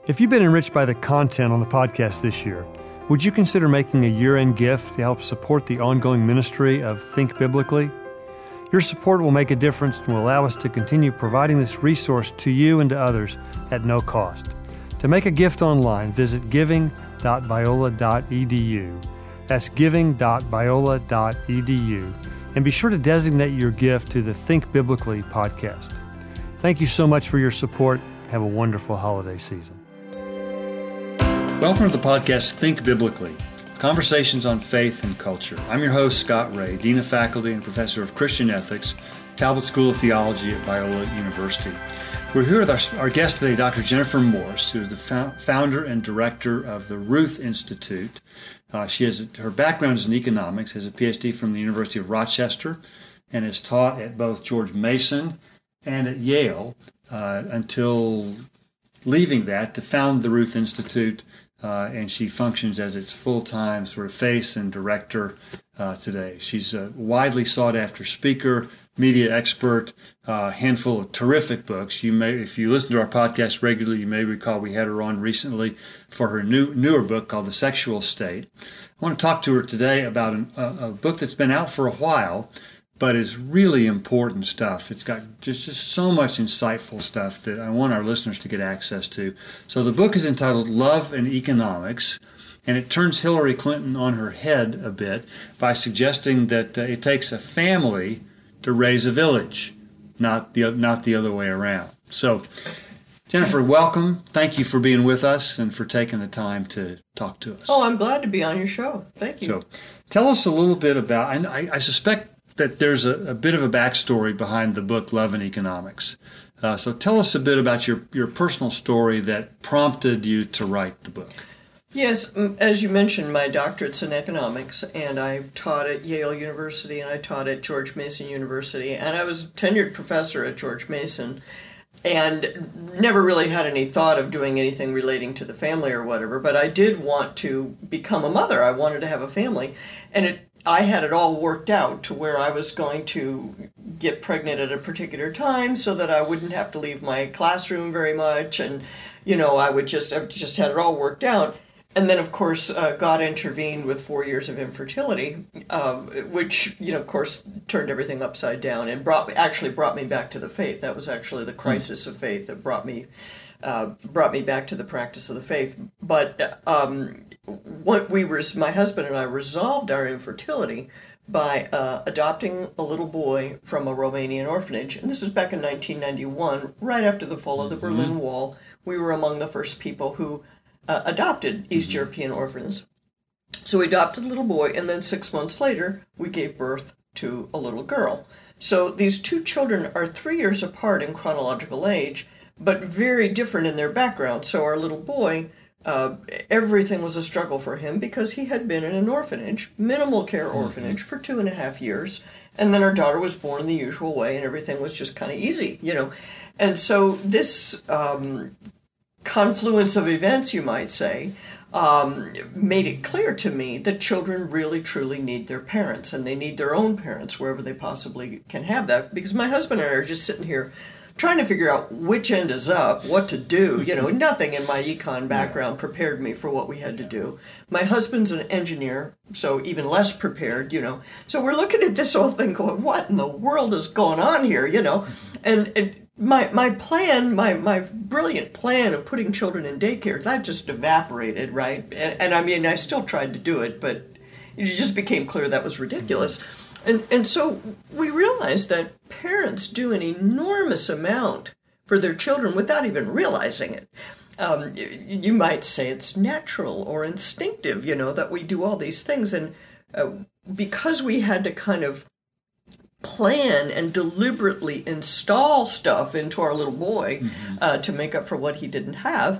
If you've been enriched by the content on the podcast this year, would you consider making a year-end gift to help support the ongoing ministry of Think Biblically? Your support will make a difference and will allow us to continue providing this resource to you and to others at no cost. To make a gift online, visit giving.biola.edu. That's giving.biola.edu. And be sure to designate your gift to the Think Biblically podcast. Thank you so much for your support. Have a wonderful holiday season. Welcome to the podcast Think Biblically, conversations on faith and culture. I'm your host, Scott Ray, Dean of Faculty and Professor of Christian Ethics, Talbot School of Theology at Biola University. We're here with our guest today, Dr. Jennifer Morse, who is the founder and director of the Ruth Institute. Her background is in economics, has a PhD from the University of Rochester, and has taught at both George Mason and at Yale until leaving that to found the Ruth Institute, and she functions as its full-time sort of face and director today. She's a widely sought-after speaker, media expert, a handful of terrific books. You may, if you listen to our podcast regularly, you may recall we had her on recently for her newer book called The Sexual State. I want to talk to her today about a book that's been out for a while, but is really important stuff. It's got just so much insightful stuff that I want our listeners to get access to. So the book is entitled Love and Economics, and it turns Hillary Clinton on her head a bit by suggesting that it takes a family to raise a village, not the other way around. So, Jennifer, welcome. Thank you for being with us and for taking the time to talk to us. Oh, I'm glad to be on your show. Thank you. So, tell us a little bit about, and I suspect that there's a bit of a backstory behind the book Love and Economics. So tell us a bit about your personal story that prompted you to write the book. Yes, as you mentioned, my doctorate's in economics, and I taught at Yale University, and I taught at George Mason University, and I was a tenured professor at George Mason, and never really had any thought of doing anything relating to the family or whatever, but I did want to become a mother. I wanted to have a family, and I had it all worked out to where I was going to get pregnant at a particular time so that I wouldn't have to leave my classroom very much. And, I just had it all worked out. And then, of course, God intervened with 4 years of infertility, which, of course, turned everything upside down and brought me back to the faith. That was actually the crisis of faith that brought me back to the practice of the faith. But my husband and I resolved our infertility by adopting a little boy from a Romanian orphanage. And this was back in 1991, right after the fall of the Berlin Wall. We were among the first people who adopted East European orphans. So we adopted a little boy, and then 6 months later, we gave birth to a little girl. So these two children are 3 years apart in chronological age, but very different in their background. So our little boy, everything was a struggle for him because he had been in an orphanage, minimal care orphanage, for 2.5 years. And then our daughter was born in the usual way, and everything was just kind of easy, And so this confluence of events, you might say, made it clear to me that children really, truly need their parents, and they need their own parents wherever they possibly can have that. Because my husband and I are just sitting here trying to figure out which end is up, what to do. Nothing in my econ background prepared me for what we had to do. My husband's an engineer, so even less prepared, So we're looking at this whole thing going, what in the world is going on here, And my plan, my brilliant plan of putting children in daycare, that just evaporated, right? And I mean, I still tried to do it, but it just became clear that was ridiculous. And so we realized that parents do an enormous amount for their children without even realizing it. You might say it's natural or instinctive, that we do all these things. And because we had to kind of plan and deliberately install stuff into our little boy to make up for what he didn't have,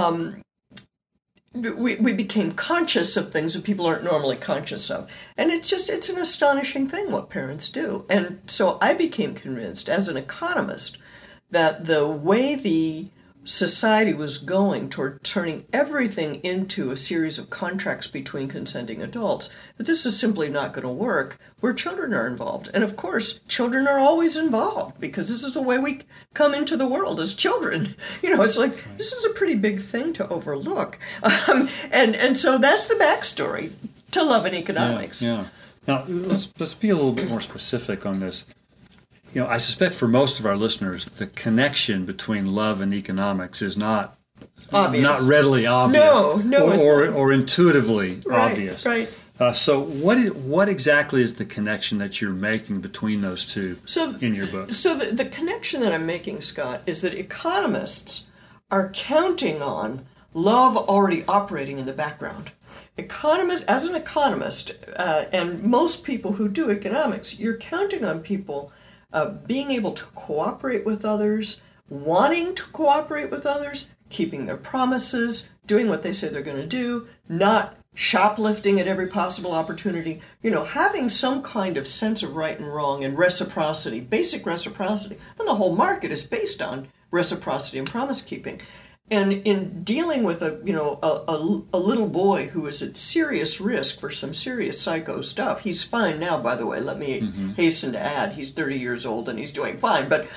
we became conscious of things that people aren't normally conscious of. And it's an astonishing thing what parents do. And so I became convinced as an economist that the way the society was going toward turning everything into a series of contracts between consenting adults, that this is simply not going to work where children are involved. And of course, children are always involved because this is the way we come into the world as children. It's like, this is a pretty big thing to overlook. And so that's the backstory to Love and Economics. Yeah. Now, let's be a little bit more specific on this. I suspect for most of our listeners, the connection between love and economics is not obvious. Not readily obvious. No, or intuitively right, obvious. Right. So what exactly is the connection that you're making between those two in your book? So the connection that I'm making, Scott, is that economists are counting on love already operating in the background. As an economist, and most people who do economics, you're counting on people being able to cooperate with others, wanting to cooperate with others, keeping their promises, doing what they say they're going to do, not shoplifting at every possible opportunity, having some kind of sense of right and wrong and reciprocity, basic reciprocity. And the whole market is based on reciprocity and promise keeping. And in dealing with a little boy who is at serious risk for some serious psycho stuff, he's fine now, by the way. Let me hasten to add, he's 30 years old and he's doing fine. But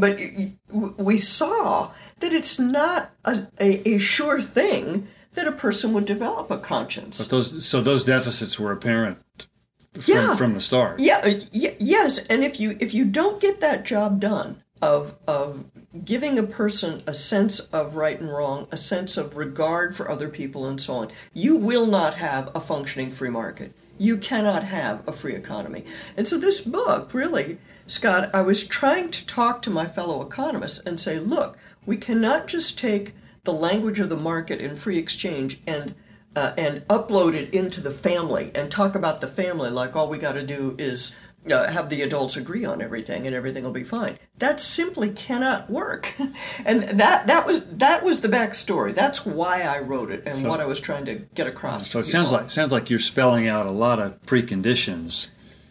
we saw that it's not a sure thing that a person would develop a conscience. But those deficits were apparent from the start. Yes, and if you don't get that job done of giving a person a sense of right and wrong, a sense of regard for other people and so on, you will not have a functioning free market. You cannot have a free economy. And so this book, really, Scott, I was trying to talk to my fellow economists and say, look, we cannot just take the language of the market and free exchange and upload it into the family and talk about the family like all we got to do is have the adults agree on everything and everything will be fine. That simply cannot work. And that was the backstory. That's why I wrote it and what I was trying to get across. So it sounds like you're spelling out a lot of preconditions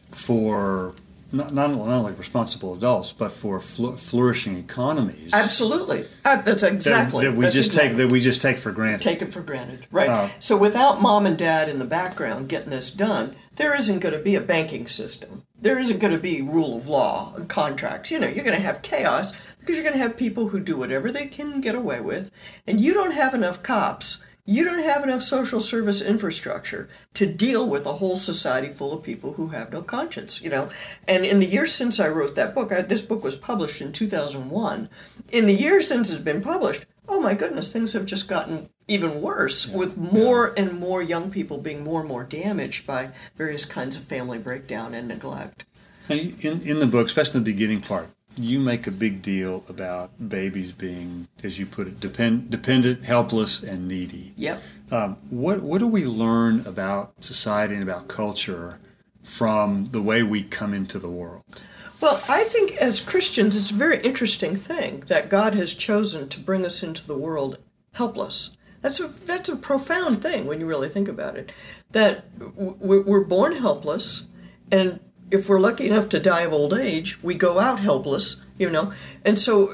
for not only responsible adults, but for flourishing economies. Absolutely, that's exactly that we just take for granted. Take it for granted, right? So without mom and dad in the background getting this done, there isn't going to be a banking system. There isn't going to be rule of law, contracts. You're going to have chaos because you're going to have people who do whatever they can get away with, and you don't have enough cops. You don't have enough social service infrastructure to deal with a whole society full of people who have no conscience, And in the years since I wrote that book, this book was published in 2001. In the years since it's been published, oh my goodness, things have just gotten even worse with more and more young people being more and more damaged by various kinds of family breakdown and neglect. In the book, especially the beginning part, you make a big deal about babies being, as you put it, dependent, helpless, and needy. Yep. What do we learn about society and about culture from the way we come into the world? Well, I think as Christians, it's a very interesting thing that God has chosen to bring us into the world helpless. That's a profound thing when you really think about it. That we're born helpless, and if we're lucky enough to die of old age, we go out helpless, And so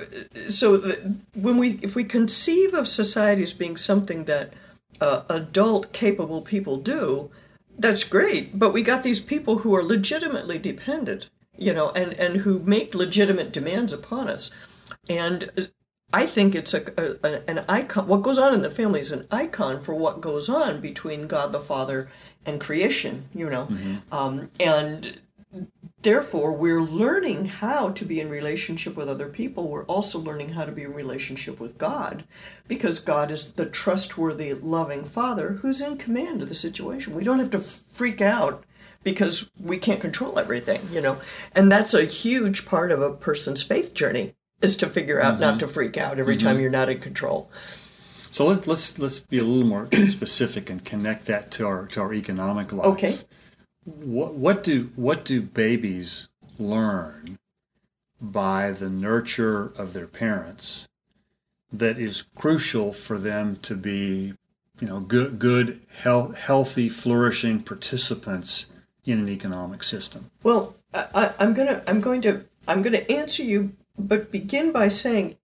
if we conceive of society as being something that adult, capable people do, that's great. But we got these people who are legitimately dependent, and who make legitimate demands upon us. And I think it's an icon. What goes on in the family is an icon for what goes on between God the Father and creation, and therefore, we're learning how to be in relationship with other people. We're also learning how to be in relationship with God, because God is the trustworthy, loving Father who's in command of the situation. We don't have to freak out because we can't control everything, And that's a huge part of a person's faith journey, is to figure out not to freak out every time you're not in control. So let's be a little more specific and connect that to our economic life. Okay. What do babies learn by the nurture of their parents that is crucial for them to be, good, healthy, flourishing participants in an economic system? Well, I'm going to answer you, but begin by saying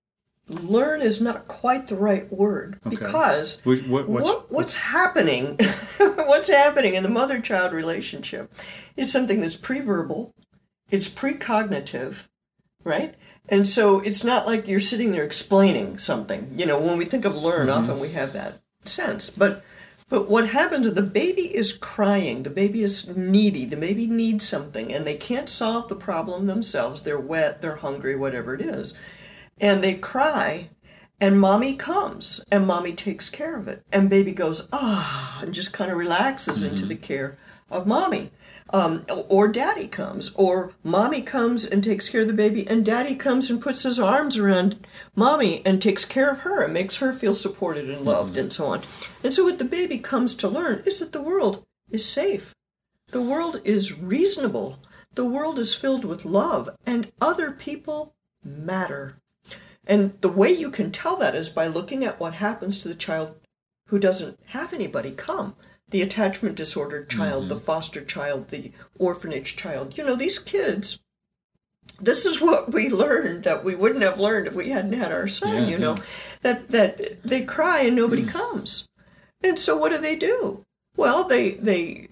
learn is not quite the right word, because what's happening what's happening in the mother-child relationship is something that's pre-verbal, it's precognitive, right? And so it's not like you're sitting there explaining something. When we think of learn, often we have that sense. But what happens is the baby is crying, the baby is needy, the baby needs something, and they can't solve the problem themselves. They're wet, they're hungry, whatever it is. And they cry, and mommy comes, and mommy takes care of it. And baby goes, and just kind of relaxes into the care of mommy. Or daddy comes, or mommy comes and takes care of the baby, and daddy comes and puts his arms around mommy and takes care of her and makes her feel supported and loved and so on. And so what the baby comes to learn is that the world is safe. The world is reasonable. The world is filled with love, and other people matter. And the way you can tell that is by looking at what happens to the child who doesn't have anybody come. The attachment disordered child, the foster child, the orphanage child. These kids, this is what we learned that we wouldn't have learned if we hadn't had our son, that they cry and nobody comes. And so what do? Well, they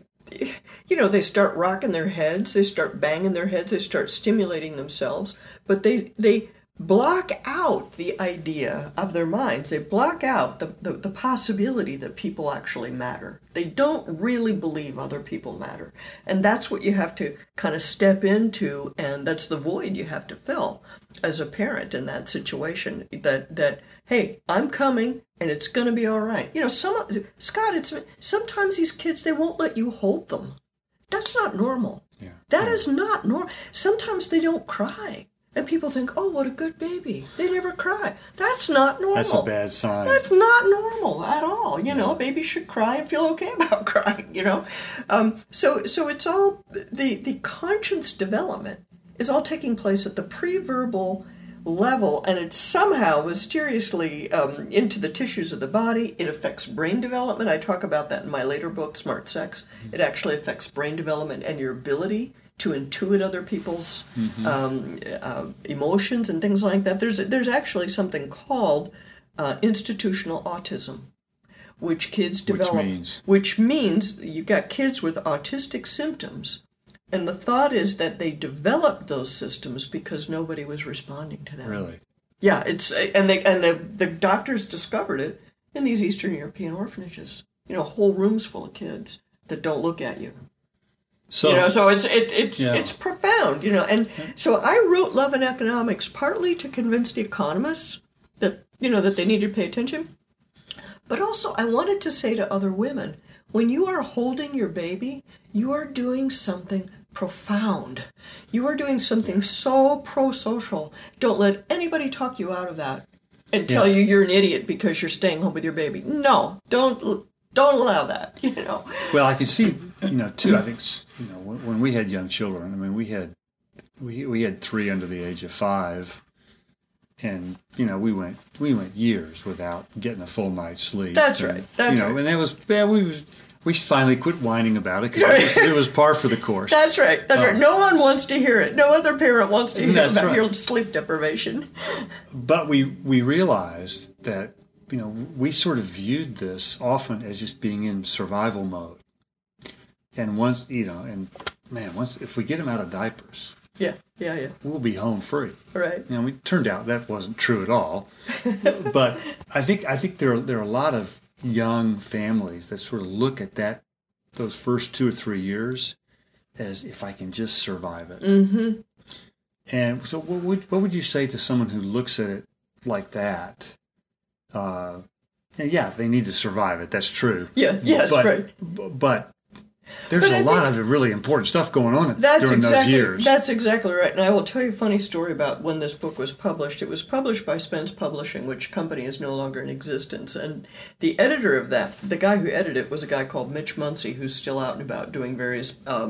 start rocking their heads, they start banging their heads, they start stimulating themselves, but they block out the idea of their minds. They block out the possibility that people actually matter. They don't really believe other people matter. And that's what you have to kind of step into, and that's the void you have to fill as a parent in that situation. That hey, I'm coming, and it's going to be all right. Scott, sometimes these kids, they won't let you hold them. That's not normal. Yeah. That is not normal. Sometimes they don't cry. And people think, oh, what a good baby. They never cry. That's not normal. That's a bad sign. That's not normal at all. A baby should cry and feel okay about crying, So it's all, the conscience development is all taking place at the pre-verbal level, and it's somehow mysteriously into the tissues of the body. It affects brain development. I talk about that in my later book, Smart Sex. It actually affects brain development and your ability to intuit other people's emotions and things like that. There's actually something called institutional autism, which kids develop. Which means you've got kids with autistic symptoms, and the thought is that they developed those systems because nobody was responding to them. Really? Yeah, the doctors discovered it in these Eastern European orphanages. Whole rooms full of kids that don't look at you. So so it's profound, and so I wrote Love and Economics partly to convince the economists that that they needed to pay attention, but also I wanted to say to other women, when you are holding your baby, you are doing something profound. You are doing something so pro-social. Don't let anybody talk you out of that and tell you you're an idiot because you're staying home with your baby. No, don't allow that, Well, I can see, too, I think, when we had young children, I mean, we had 3 under the age of 5, and, we went years without getting a full night's sleep. That's right. That's right. And that was, we finally quit whining about it because it was par for the course. That's right. That's right. No one wants to hear it. No other parent wants to hear about your sleep deprivation. But we realized that, we sort of viewed this often as just being in survival mode. And once if we get them out of diapers, we'll be home free. Right. It turned out that wasn't true at all. But I think there are a lot of young families that sort of look at those first 2 or 3 years as if I can just survive it. Mm-hmm. And so what would you say to someone who looks at it like that? They need to survive it. That's true. Yeah. Yes. Right. But there's a lot of really important stuff going on during those years. That's exactly right. And I will tell you a funny story about when this book was published. It was published by Spence Publishing, which company is no longer in existence. And the editor of that, the guy who edited it, was a guy called Mitch Muncy, who's still out and about doing various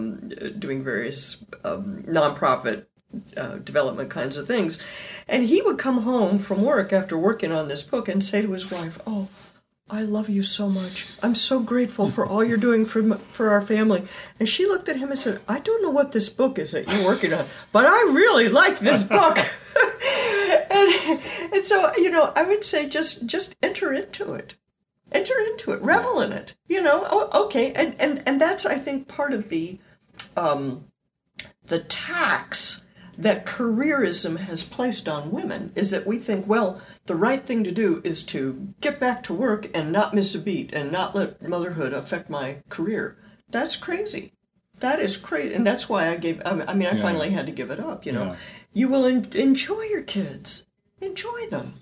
nonprofit development kinds of things. And he would come home from work after working on this book and say to his wife, oh, I love you so much. I'm so grateful for all you're doing for our family. And she looked at him and said, I don't know what this book is that you're working on, but I really like this book. and so, I would say just enter into it. Enter into it. Revel in it. Okay. And that's, I think, part of the tax that careerism has placed on women, is that we think, well, the right thing to do is to get back to work and not miss a beat and not let motherhood affect my career. That's crazy. That is crazy. And that's why I finally had to give it up, Yeah. You will enjoy your kids. Enjoy them,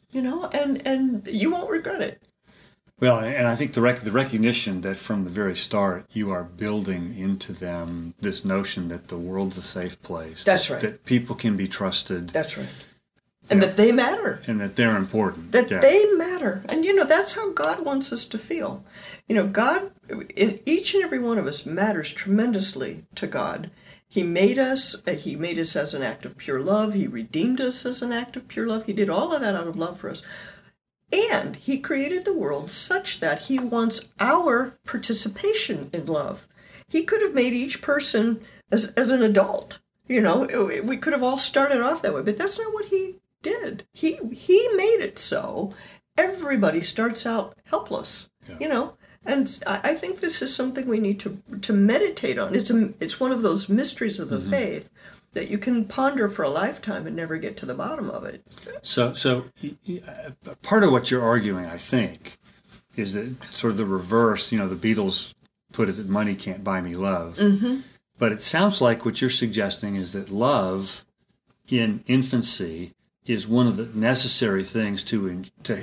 and you won't regret it. Well, and I think the recognition that from the very start you are building into them this notion that the world's a safe place. That's right. That people can be trusted. That's right. And that they matter. And that they're important. That they matter. And, that's how God wants us to feel. God, in each and every one of us, matters tremendously to God. He made us as an act of pure love. He redeemed us as an act of pure love. He did all of that out of love for us. And he created the world such that he wants our participation in love. He could have made each person as an adult. We could have all started off that way, but that's not what he did. He made it so everybody starts out helpless. Yeah. And I think this is something we need to meditate on. It's one of those mysteries of the faith that you can ponder for a lifetime and never get to the bottom of it. So part of what you're arguing, I think, is that sort of the reverse. The Beatles put it that money can't buy me love. Mm-hmm. But it sounds like what you're suggesting is that love in infancy is one of the necessary things to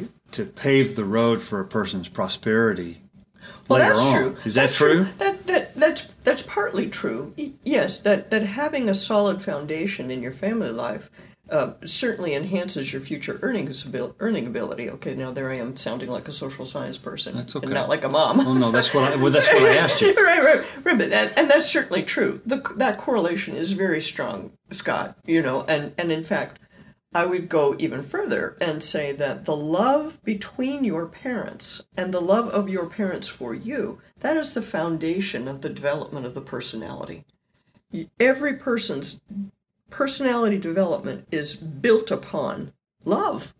pave the road for a person's prosperity. Well, later that's on. true. Is that true? That's partly true. Yes, that having a solid foundation in your family life certainly enhances your future earning ability. Okay, now there I am sounding like a social science person, That's okay. and not like a mom. Oh no, that's what I asked you. right. But and that's certainly true. That correlation is very strong, Scott. And in fact, I would go even further and say that the love between your parents and the love of your parents for you, that is the foundation of the development of the personality. Every person's personality development is built upon love.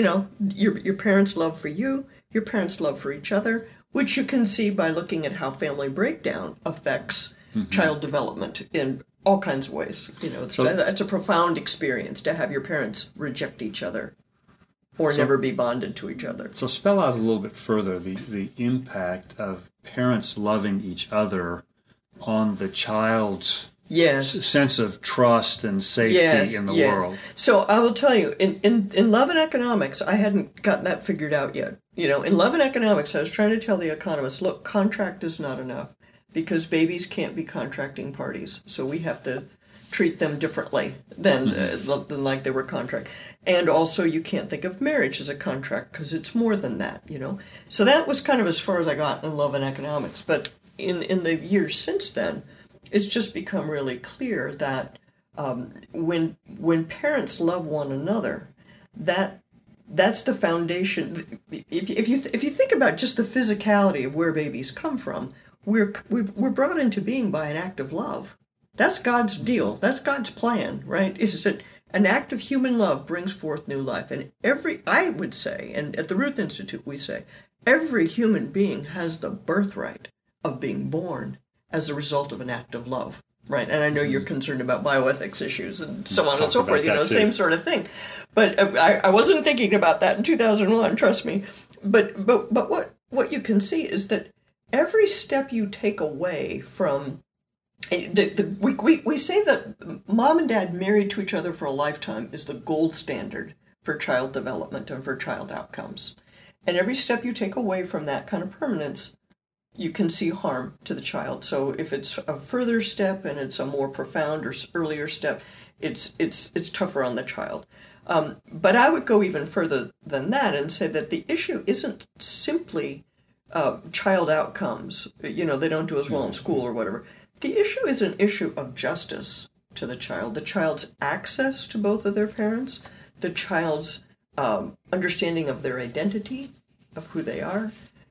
Your parents' love for you, your parents' love for each other, which you can see by looking at how family breakdown affects child development in all kinds of ways. That's a profound experience to have your parents reject each other or never be bonded to each other. So spell out a little bit further the impact of parents loving each other on the child's sense of trust and safety in the world. So I will tell you, in Love and Economics, I hadn't gotten that figured out yet. In Love and Economics, I was trying to tell the economists, look, contract is not enough because babies can't be contracting parties. So we have to treat them differently than like they were contract. And also you can't think of marriage as a contract because it's more than that, So that was kind of as far as I got in Love and Economics. But in the years since then, it's just become really clear that when parents love one another, that's the foundation. If you think about just the physicality of where babies come from, we're brought into being by an act of love. That's God's deal. That's God's plan, right? Is that an act of human love brings forth new life. And I would say, and at the Ruth Institute we say, every human being has the birthright of being born as a result of an act of love, right? And I know you're concerned about bioethics issues and so on and so forth, same sort of thing. But I wasn't thinking about that in 2001, trust me. But what you can see is that every step you take away from we say that mom and dad married to each other for a lifetime is the gold standard for child development and for child outcomes. And every step you take away from that kind of permanence, you can see harm to the child. So if it's a further step and it's a more profound or earlier step, it's tougher on the child. But I would go even further than that and say that the issue isn't simply child outcomes. They don't do as well in school or whatever. The issue is an issue of justice to the child's access to both of their parents, the child's understanding of their identity, of who they are,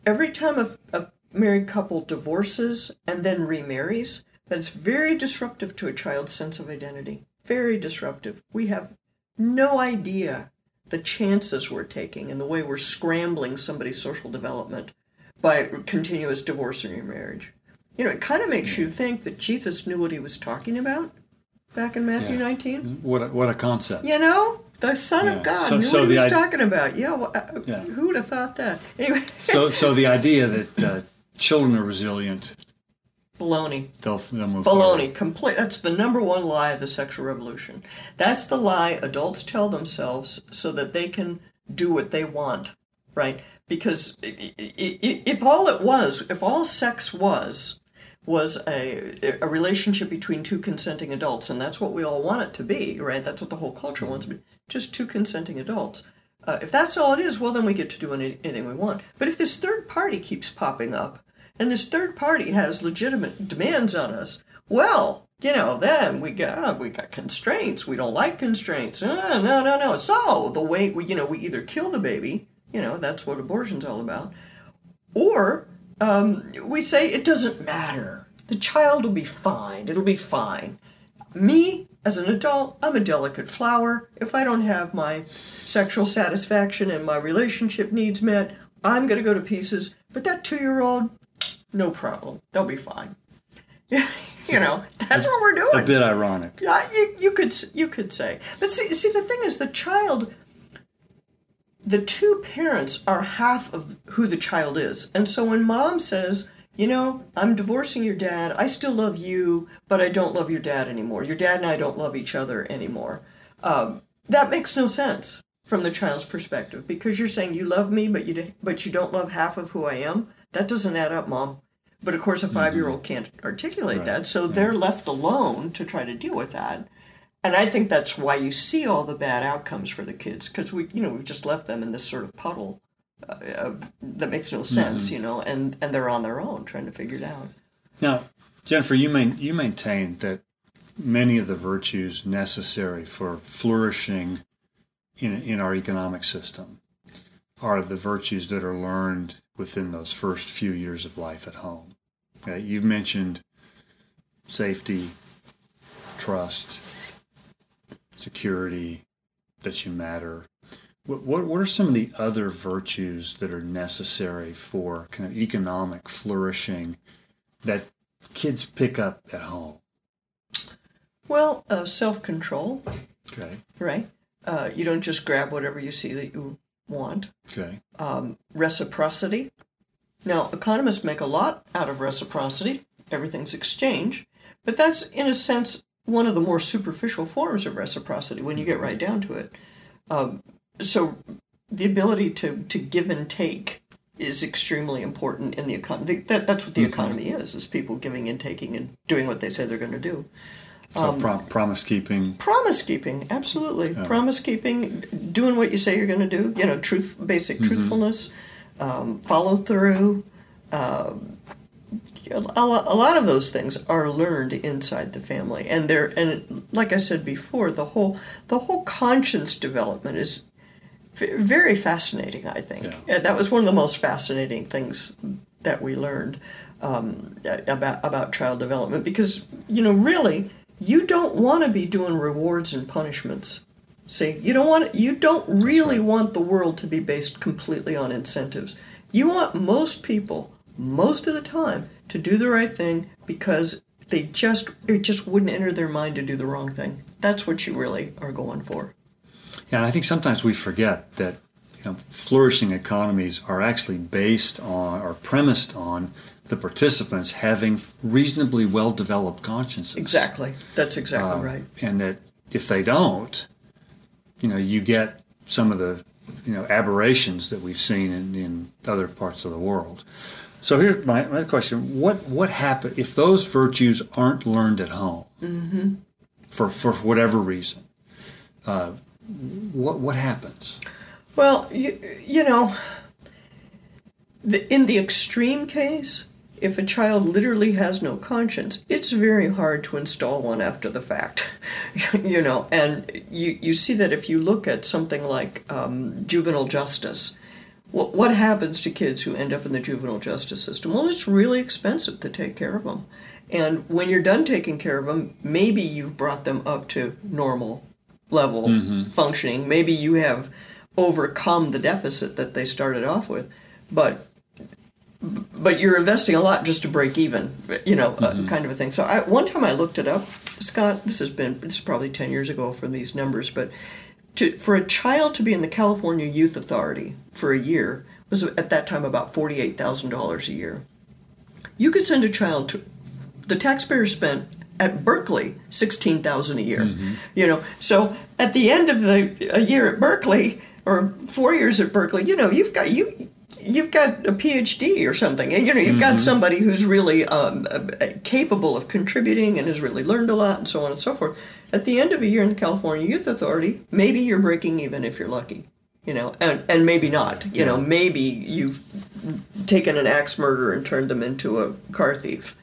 every time a married couple divorces and then remarries, that's very disruptive to a child's sense of identity. Very disruptive. We have no idea the chances we're taking and the way we're scrambling somebody's social development by continuous divorce and remarriage. It kind of makes you think that Jesus knew what he was talking about back in Matthew 19. What a concept. The Son of God knew what he was talking about. Who would have thought that? Anyway. So the idea that children are resilient. Baloney. They'll move forward. Complete. That's the number one lie of the sexual revolution. That's the lie adults tell themselves so that they can do what they want, right? Because if all sex was a relationship between two consenting adults, and that's what we all want it to be, right? That's what the whole culture wants to be, just two consenting adults. If that's all it is, well, then we get to do anything we want. But if this third party keeps popping up, and this third party has legitimate demands on us, well, then we got constraints. We don't like constraints. No. So the way we either kill the baby, that's what abortion's all about, or we say it doesn't matter. The child will be fine. It'll be fine. Me, as an adult, I'm a delicate flower. If I don't have my sexual satisfaction and my relationship needs met, I'm going to go to pieces. But that 2-year-old, no problem. They'll be fine. That's what we're doing. A bit ironic. Yeah, you could say. But see, the thing is, the two parents are half of who the child is. And so when mom says, I'm divorcing your dad, I still love you, but I don't love your dad anymore. Your dad and I don't love each other anymore. That makes no sense from the child's perspective, because you're saying you love me, but you don't love half of who I am. That doesn't add up, Mom. But of course, a 5-year-old can't articulate that, so they're left alone to try to deal with that. And I think that's why you see all the bad outcomes for the kids, because we've just left them in this sort of puddle that makes no sense, and they're on their own trying to figure it out. Now, Jennifer, you maintain that many of the virtues necessary for flourishing in our economic system are the virtues that are learned within those first few years of life at home. Okay? You've mentioned safety, trust, security, that you matter. What are some of the other virtues that are necessary for kind of economic flourishing that kids pick up at home? Well, self-control. Okay. Right? You don't just grab whatever you see that you want. Okay. Reciprocity. Now, economists make a lot out of reciprocity. Everything's exchange. But that's, in a sense, one of the more superficial forms of reciprocity when you get right down to it. So the ability to give and take is extremely important in the economy. That's what the economy is people giving and taking and doing what they say they're going to do. So promise keeping. Promise keeping, absolutely. Yeah. Promise keeping, doing what you say you're going to do. Basic truthfulness, follow through. A lot of those things are learned inside the family, and like I said before, the whole conscience development is very fascinating. I think that was one of the most fascinating things that we learned about child development, because really. You don't want to be doing rewards and punishments. See, you don't really want the world to be based completely on incentives. You want most people, most of the time, to do the right thing because it just wouldn't enter their mind to do the wrong thing. That's what you really are going for. Yeah, and I think sometimes we forget that flourishing economies are actually based on or premised on the participants having reasonably well-developed consciences. Exactly. That's exactly right. And that if they don't, you get some of the, aberrations that we've seen in other parts of the world. So here's my question. What happens if those virtues aren't learned at home for whatever reason? What happens? Well, in the extreme case, if a child literally has no conscience, it's very hard to install one after the fact, and you see that if you look at something like juvenile justice, what happens to kids who end up in the juvenile justice system? Well, it's really expensive to take care of them. And when you're done taking care of them, maybe you've brought them up to normal level functioning. Maybe you have overcome the deficit that they started off with. But you're investing a lot just to break even, kind of a thing. So one time I looked it up, Scott, this is probably 10 years ago from these numbers, but for a child to be in the California Youth Authority for a year was at that time about $48,000 a year. You could send a child to, the taxpayers spent at Berkeley $16,000 a year. So at the end of a year at Berkeley or 4 years at Berkeley, you've got a PhD or something. You've got somebody who's really capable of contributing and has really learned a lot and so on and so forth. At the end of a year in the California Youth Authority, maybe you're breaking even if you're lucky, and maybe not. Maybe you've taken an axe murderer and turned them into a car thief.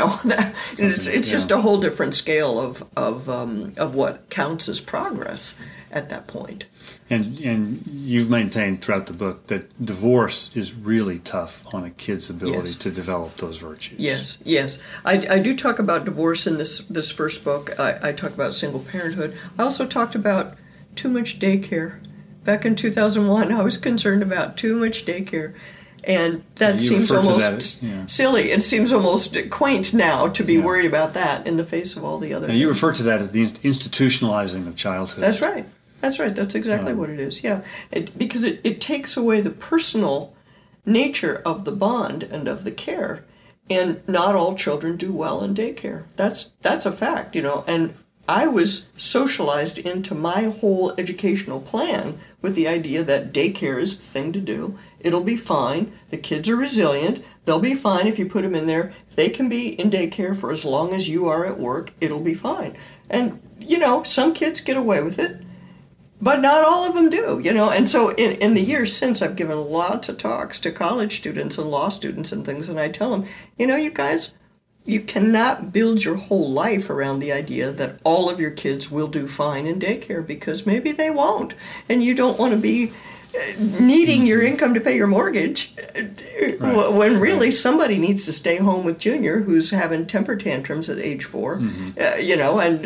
It's just a whole different scale of what counts as progress at that point. And you've maintained throughout the book that divorce is really tough on a kid's ability to develop those virtues. Yes. I do talk about divorce in this first book. I talk about single parenthood. I also talked about too much daycare. Back in 2001, I was concerned about too much daycare. And that seems almost silly. It seems almost quaint now to be worried about that in the face of all the other things. You refer to that as the institutionalizing of childhood. That's right. That's exactly what it is. Yeah, because it takes away the personal nature of the bond and of the care. And not all children do well in daycare. That's a fact, And I was socialized into my whole educational plan with the idea that daycare is the thing to do. It'll be fine. The kids are resilient. They'll be fine if you put them in there. If they can be in daycare for as long as you are at work, it'll be fine. And, some kids get away with it, but not all of them do, And so in the years since, I've given lots of talks to college students and law students and things, and I tell them, you guys, you cannot build your whole life around the idea that all of your kids will do fine in daycare, because maybe they won't. And you don't want to be needing your income to pay your mortgage when really somebody needs to stay home with Junior, who's having temper tantrums at age 4, and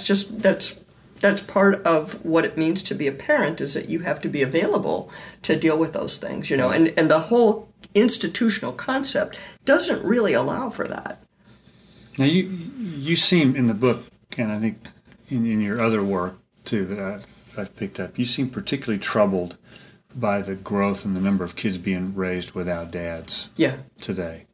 that's part of what it means to be a parent, is that you have to be available to deal with those things, and the whole institutional concept doesn't really allow for that. Now, you seem in the book, and I think in your other work, too, that I've picked up, you seem particularly troubled by the growth in the number of kids being raised without dads today.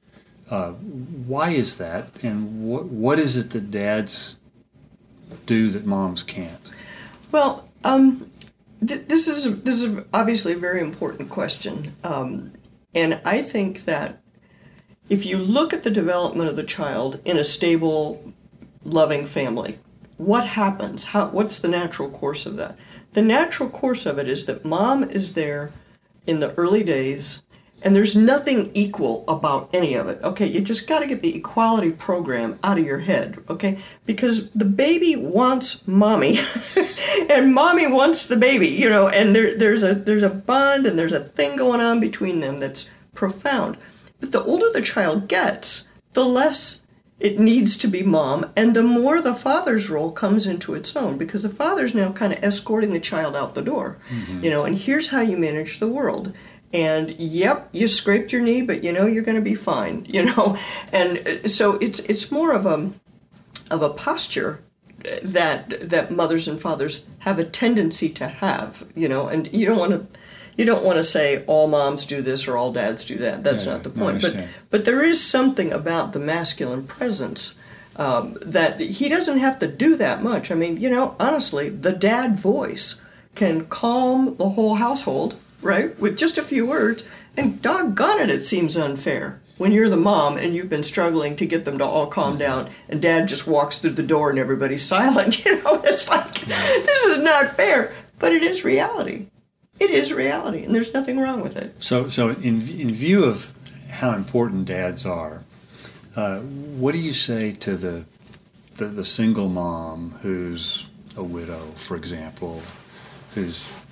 Why is that, and what is it that dads do that moms can't? Well, this is obviously a very important question, and I think that if you look at the development of the child in a stable, loving family, what happens? What's the natural course of that? The natural course of it is that mom is there in the early days, and there's nothing equal about any of it. Okay, you just got to get the equality program out of your head, okay? Because the baby wants mommy, and mommy wants the baby, and there's a bond and there's a thing going on between them that's profound. But the older the child gets, the less it needs to be mom, and the more the father's role comes into its own, because the father's now kind of escorting the child out the door, and here's how you manage the world. And yep, you scraped your knee, but you're going to be fine, And so it's more of a posture that mothers and fathers have a tendency to have, and you don't want to say all moms do this or all dads do that. That's not the point. But there is something about the masculine presence that he doesn't have to do that much. I mean, honestly, the dad voice can calm the whole household, right, with just a few words. And doggone it seems unfair when you're the mom and you've been struggling to get them to all calm down, and dad just walks through the door and everybody's silent. It's like, this is not fair. But it is reality. It is reality, and there's nothing wrong with it. So in view of how important dads are, what do you say to the single mom who's a widow, for example, who's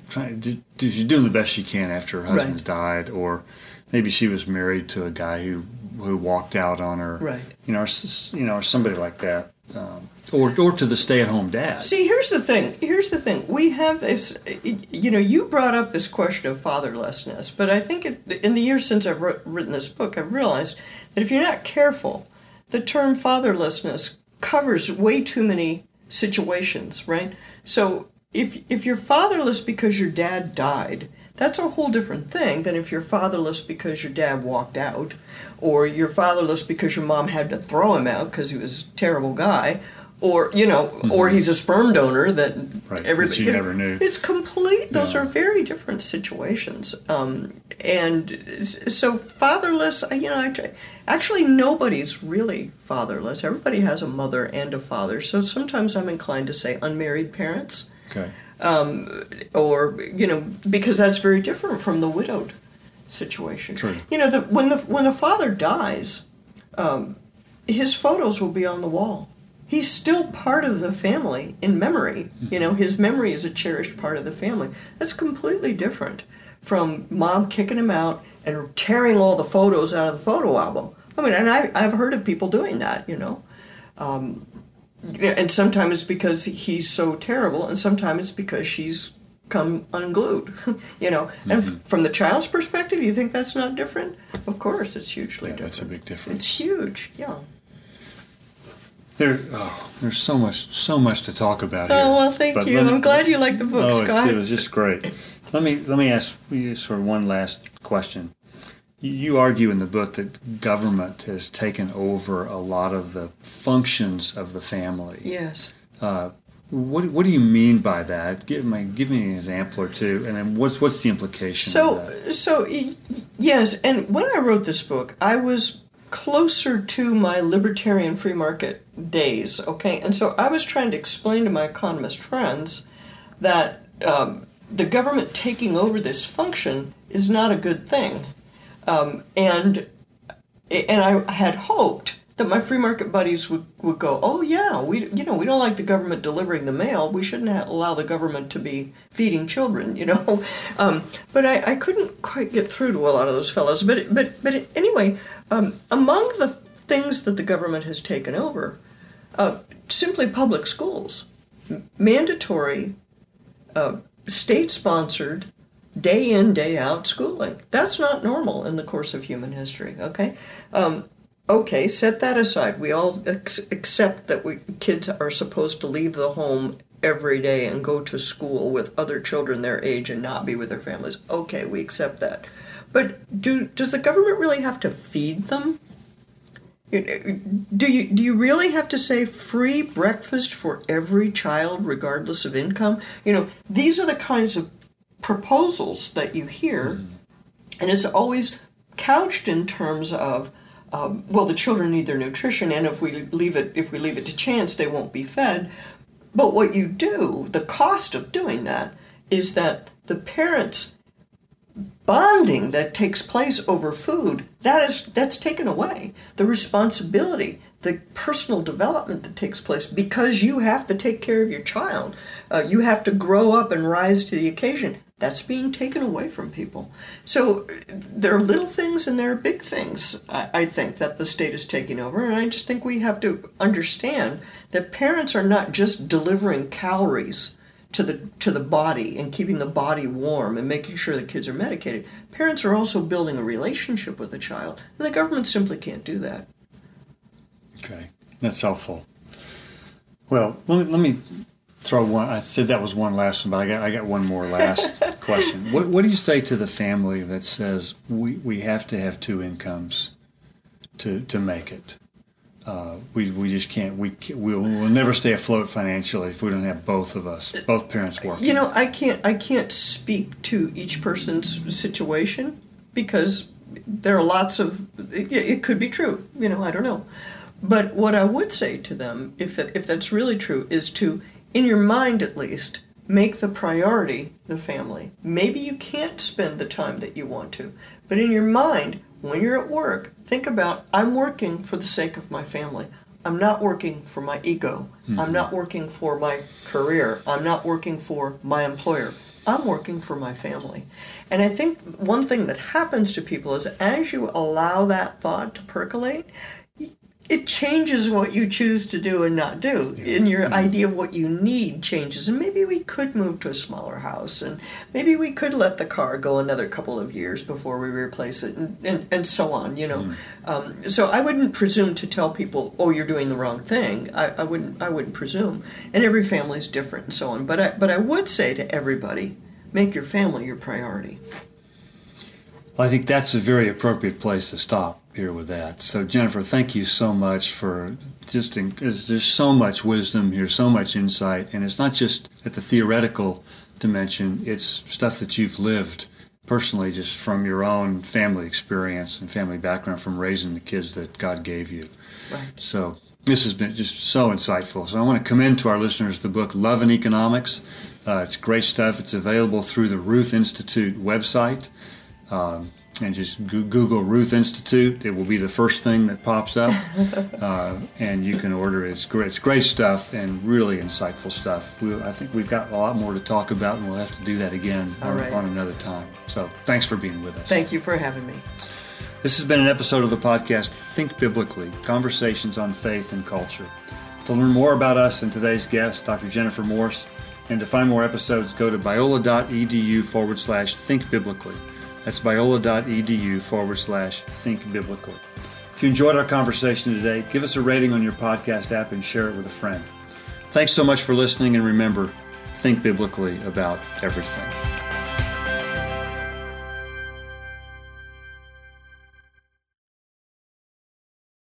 she's doing the best she can after her husband's died, or maybe she was married to a guy who walked out on her, right? Or somebody like that, or to the stay-at-home dad. See, here's the thing. We have this. You brought up this question of fatherlessness, but I think in the years since I've written this book, I've realized that if you're not careful, the term fatherlessness covers way too many situations, right? So if you're fatherless because your dad died, that's a whole different thing than if you're fatherless because your dad walked out, or you're fatherless because your mom had to throw him out because he was a terrible guy, or or he's a sperm donor that everybody you never knew. It's complete. Those are very different situations, and so fatherless. Actually, nobody's really fatherless. Everybody has a mother and a father. So sometimes I'm inclined to say unmarried parents. Okay. Or because that's very different from the widowed situation. True. When the father dies, his photos will be on the wall. He's still part of the family in memory. Mm-hmm. His memory is a cherished part of the family. That's completely different from mom kicking him out and tearing all the photos out of the photo album. And I've heard of people doing that. And sometimes it's because he's so terrible, and sometimes it's because she's come unglued, Mm-hmm. And from the child's perspective, you think that's not different? Of course, it's hugely different. That's a big difference. It's huge, yeah. There's so much to talk about here. Oh, well, thank you. I'm glad you like the book, Scott. It was just great. Let me ask you sort of one last question. You argue in the book that government has taken over a lot of the functions of the family. Yes. What do you mean by that? Give me an example or two, and then what's the implication of that? So yes, and when I wrote this book, I was closer to my libertarian free market days, okay? And so I was trying to explain to my economist friends that the government taking over this function is not a good thing. And I had hoped that my free market buddies would go, oh yeah, we don't like the government delivering the mail. We shouldn't allow the government to be feeding children, But I couldn't quite get through to a lot of those fellows. But anyway, among the things that the government has taken over, simply public schools, mandatory, state-sponsored, day in, day out schooling. That's not normal in the course of human history, okay? Okay, set that aside. We all accept that kids are supposed to leave the home every day and go to school with other children their age and not be with their families. Okay, we accept that. But does the government really have to feed them? Do you really have to say free breakfast for every child regardless of income? These are the kinds of proposals that you hear, and it's always couched in terms of the children need their nutrition, and if we leave it to chance, they won't be fed. But what you do, the cost of doing that, is that the parents' bonding that takes place over food, that's taken away. The responsibility, the personal development that takes place because you have to take care of your child, you have to grow up and rise to the occasion. That's being taken away from people. So there are little things and there are big things, I think, that the state is taking over. And I just think we have to understand that parents are not just delivering calories to the body and keeping the body warm and making sure the kids are medicated. Parents are also building a relationship with the child, and the government simply can't do that. Okay, that's helpful. Well, let me throw one. I said that was one last one, but I got one more last question. What do you say to the family that says we have to have two incomes to make it? We just can't. We'll never stay afloat financially if we don't have both parents working. I can't speak to each person's situation because there are lots of. It could be true. I don't know. But what I would say to them, if that's really true, is to, in your mind at least, make the priority the family. Maybe you can't spend the time that you want to, but in your mind, when you're at work, think about, I'm working for the sake of my family. I'm not working for my ego. Mm-hmm. I'm not working for my career. I'm not working for my employer. I'm working for my family. And I think one thing that happens to people is as you allow that thought to percolate, it changes what you choose to do and not do. And your idea of what you need changes. And maybe we could move to a smaller house, and maybe we could let the car go another couple of years before we replace it, and so on, So I wouldn't presume to tell people, oh, you're doing the wrong thing. I wouldn't presume. And every family's different and so on. But I would say to everybody, make your family your priority. Well, I think that's a very appropriate place to stop here with that. So, Jennifer, thank you so much for there's so much wisdom here, so much insight, and it's not just at the theoretical dimension, it's stuff that you've lived personally just from your own family experience and family background from raising the kids that God gave you. Right. So this has been just so insightful. So I want to commend to our listeners the book Love and Economics. It's great stuff. It's available through the Ruth Institute website. And just Google Ruth Institute. It will be the first thing that pops up, and you can order it. It's great stuff and really insightful stuff. I think we've got a lot more to talk about, and we'll have to do that again on another time. So thanks for being with us. Thank you for having me. This has been an episode of the podcast Think Biblically, Conversations on Faith and Culture. To learn more about us and today's guest, Dr. Jennifer Morse, and to find more episodes, go to biola.edu/thinkbiblically. That's biola.edu/thinkbiblically. If you enjoyed our conversation today, give us a rating on your podcast app and share it with a friend. Thanks so much for listening, and remember, think biblically about everything.